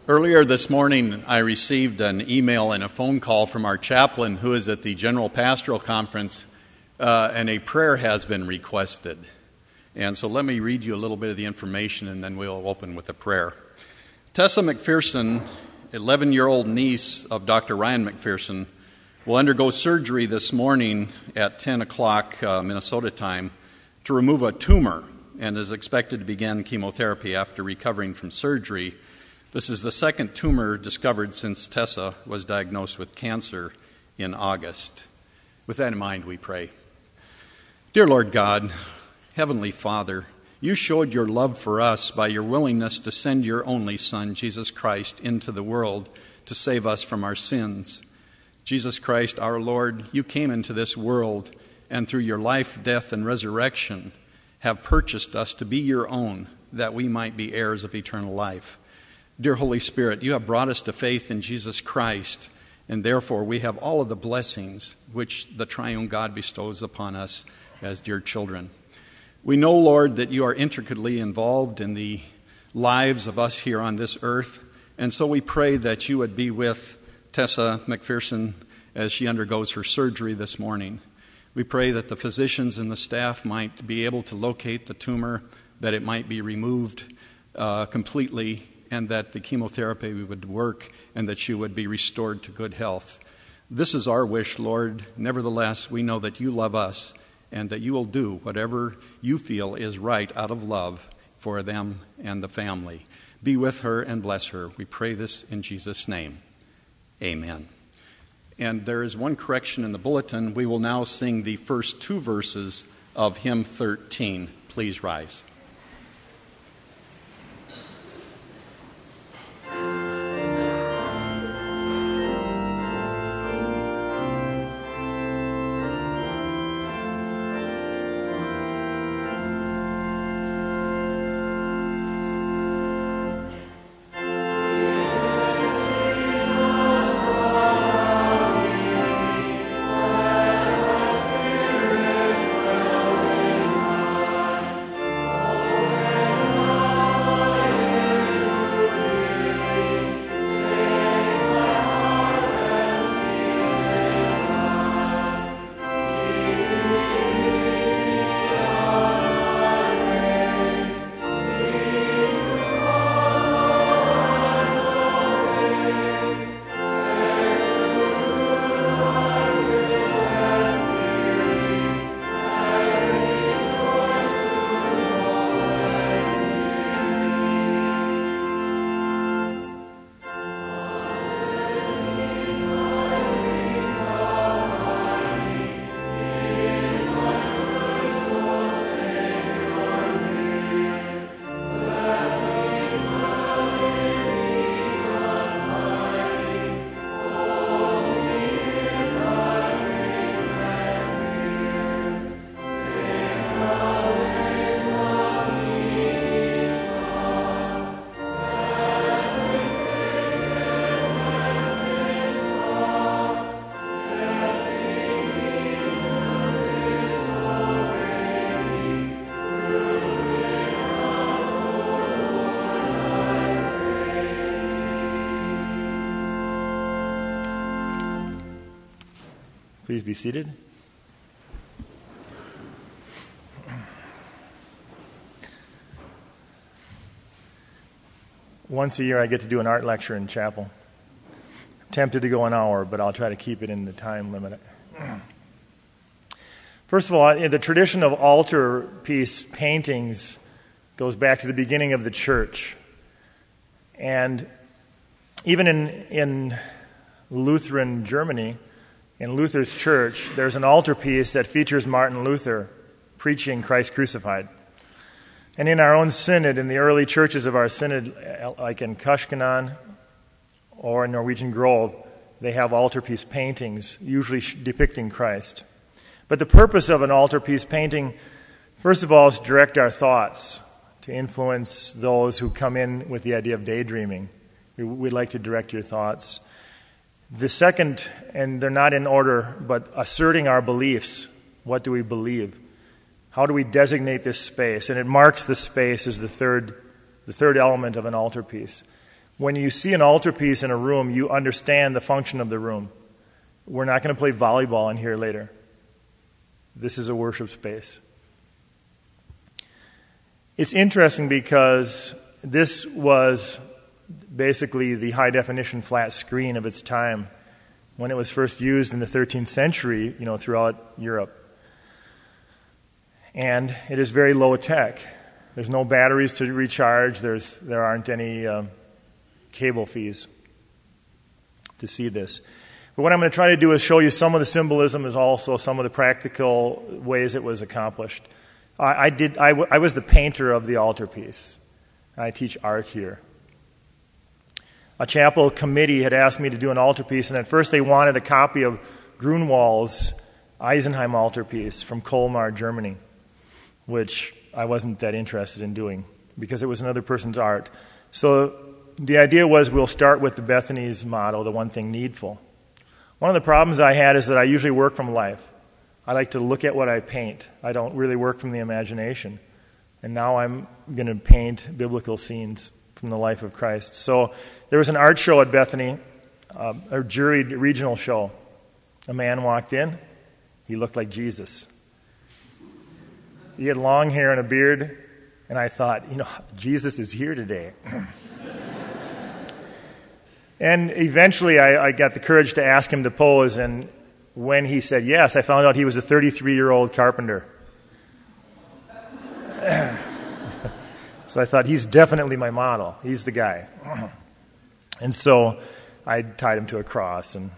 Earlier this morning, I received an email and a phone call from our chaplain who is at the General Pastoral Conference, and a prayer has been requested. And so let me read you a little bit of the information, and then we'll open with a prayer. Tessa McPherson, 11-year-old niece of Dr. Ryan McPherson, will undergo surgery this morning at 10 o'clock Minnesota time to remove a tumor and is expected to begin chemotherapy after recovering from surgery. This is the second tumor discovered since Tessa was diagnosed with cancer in August. With that in mind, we pray. Dear Lord God, Heavenly Father, you showed your love for us by your willingness to send your only Son, Jesus Christ, into the world to save us from our sins. Jesus Christ, our Lord, you came into this world and through your life, death, and resurrection have purchased us to be your own, that we might be heirs of eternal life. Dear Holy Spirit, you have brought us to faith in Jesus Christ, and therefore we have all of the blessings which the triune God bestows upon us as dear children. We know, Lord, that you are intricately involved in the lives of us here on this earth, and so we pray that you would be with Tessa McPherson as she undergoes her surgery this morning. We pray that the physicians and the staff might be able to locate the tumor, that it might be removed completely, and that the chemotherapy would work and that she would be restored to good health. This is our wish, Lord. Nevertheless, we know that you love us and that you will do whatever you feel is right out of love for them and the family. Be with her and bless her. We pray this in Jesus' name. Amen. And there is one correction in the bulletin. We will now sing the first two verses of hymn 13. Please rise. Please be seated. Once a year I get to do an art lecture in chapel. I'm tempted to go an hour, but I'll try to keep it in the time limit. First of all, the tradition of altarpiece paintings goes back to the beginning of the church. And even in Lutheran Germany, in Luther's church, there's an altarpiece that features Martin Luther preaching Christ crucified. And in our own synod, in the early churches of our synod, like in Kushkanan or in Norwegian Grove, they have altarpiece paintings, usually depicting Christ. But the purpose of an altarpiece painting, first of all, is to direct our thoughts, to influence those who come in with the idea of daydreaming. We'd like to direct your thoughts. The second, and they're not in order, but asserting our beliefs. What do we believe? How do we designate this space? And it marks the space as the third element of an altarpiece. When you see an altarpiece in a room, you understand the function of the room. We're not going to play volleyball in here later. This is a worship space. It's interesting because this was basically the high-definition flat screen of its time when it was first used in the 13th century, throughout Europe. And it is very low tech. There's no batteries to recharge. There aren't any cable fees to see this. But what I'm going to try to do is show you some of the symbolism, as also some of the practical ways it was accomplished. I was the painter of the altarpiece. I teach art here. A chapel committee had asked me to do an altarpiece, and at first they wanted a copy of Grunewald's Eisenheim altarpiece from Colmar, Germany, which I wasn't that interested in doing because it was another person's art. So the idea was we'll start with the Bethany's motto, the one thing needful. One of the problems I had is that I usually work from life. I like to look at what I paint. I don't really work from the imagination. And now I'm going to paint biblical scenes from the life of Christ. So there was an art show at Bethany, a juried regional show. A man walked in. He looked like Jesus. He had long hair and a beard, and I thought, Jesus is here today. And eventually I got the courage to ask him to pose, and when he said yes, I found out he was a 33-year-old carpenter. So I thought, he's definitely my model. He's the guy. And so I tied him to a cross. And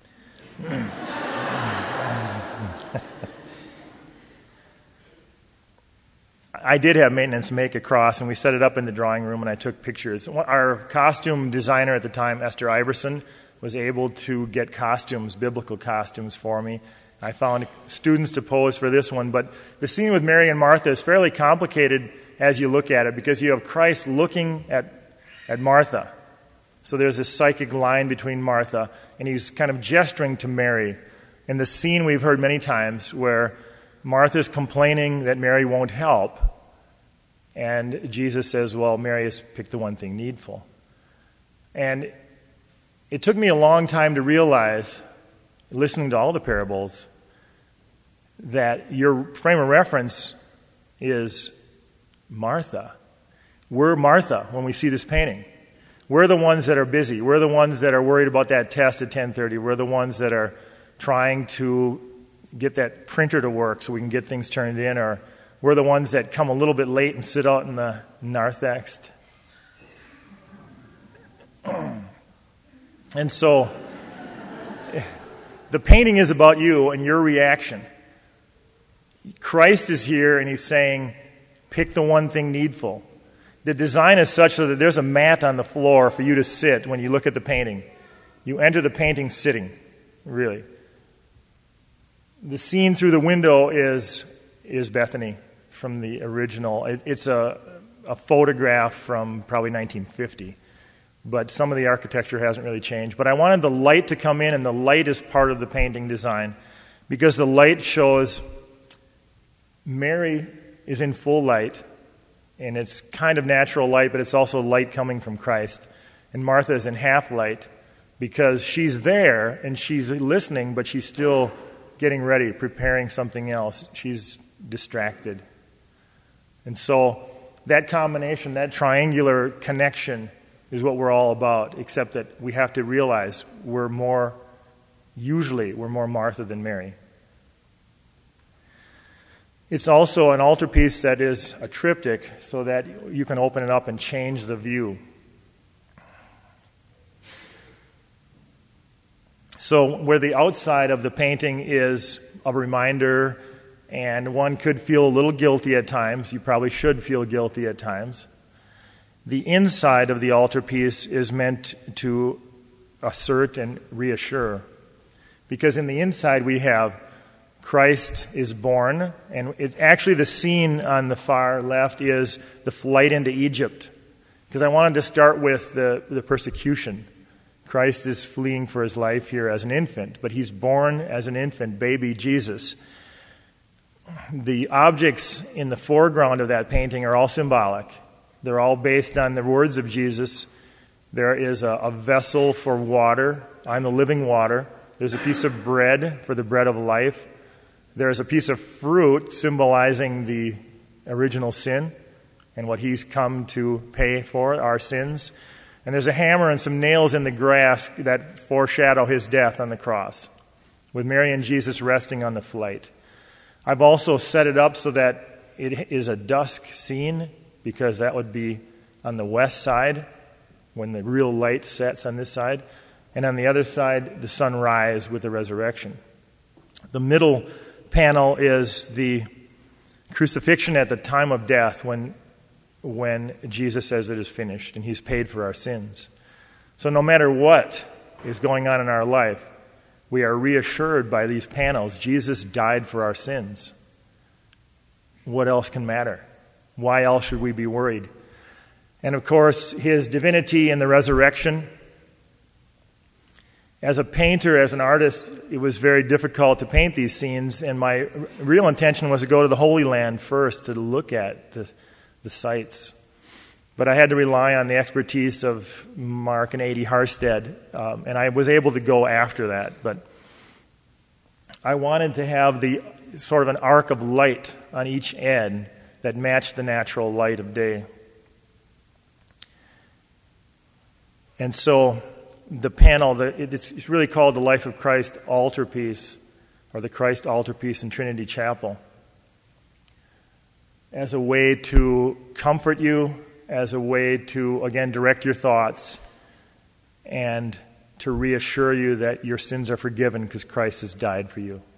I did have maintenance make a cross, and we set it up in the drawing room, and I took pictures. Our costume designer at the time, Esther Iverson, was able to get costumes, biblical costumes for me. I found students to pose for this one, but the scene with Mary and Martha is fairly complicated as you look at it, because you have Christ looking at Martha. So there's this psychic line between Martha, and he's kind of gesturing to Mary. In the scene we've heard many times where Martha's complaining that Mary won't help, and Jesus says, well, Mary has picked the one thing needful. And it took me a long time to realize, listening to all the parables, that your frame of reference is Martha. We're Martha when we see this painting. We're the ones that are busy. We're the ones that are worried about that test at 10:30. We're the ones that are trying to get that printer to work so we can get things turned in, or we're the ones that come a little bit late and sit out in the narthex. And so the painting is about you and your reaction. Christ is here and he's saying, pick the one thing needful. The design is such that there's a mat on the floor for you to sit when you look at the painting. You enter the painting sitting, really. The scene through the window is Bethany from the original. It's a photograph from probably 1950. But some of the architecture hasn't really changed. But I wanted the light to come in, and the light is part of the painting design, because the light shows Mary is in full light, and it's kind of natural light, but it's also light coming from Christ. And Martha is in half light, because she's there, and she's listening, but she's still getting ready, preparing something else. She's distracted. And so that combination, that triangular connection, is what we're all about, except that we have to realize we're more Martha than Mary. It's also an altarpiece that is a triptych, so that you can open it up and change the view. So where the outside of the painting is a reminder, and one could feel a little guilty at times, you probably should feel guilty at times, the inside of the altarpiece is meant to assert and reassure. Because in the inside we have Christ is born, and actually the scene on the far left is the flight into Egypt. Because I wanted to start with the persecution. Christ is fleeing for his life here as an infant, but he's born as an infant, baby Jesus. The objects in the foreground of that painting are all symbolic. They're all based on the words of Jesus, There is a vessel for water. I'm the living water. There's a piece of bread for the bread of life. There's a piece of fruit symbolizing the original sin and what he's come to pay for, our sins. And there's a hammer and some nails in the grass that foreshadow his death on the cross, with Mary and Jesus resting on the flight. I've also set it up so that it is a dusk scene, because that would be on the west side when the real light sets on this side. And on the other side, the sunrise with the resurrection. The middle panel is the crucifixion at the time of death when Jesus says it is finished and he's paid for our sins. So no matter what is going on in our life, we are reassured by these panels. Jesus died for our sins. What else can matter? Why else should we be worried? And of course, his divinity in the resurrection. As a painter, as an artist, it was very difficult to paint these scenes, and my real intention was to go to the Holy Land first to look at the sites. But I had to rely on the expertise of Mark and A.D. Harstead, and I was able to go after that. But I wanted to have the sort of an arc of light on each end that matched the natural light of day. And so the panel, it's really called the Life of Christ altarpiece, or the Christ altarpiece in Trinity Chapel, as a way to comfort you, as a way to, again, direct your thoughts, and to reassure you that your sins are forgiven because Christ has died for you.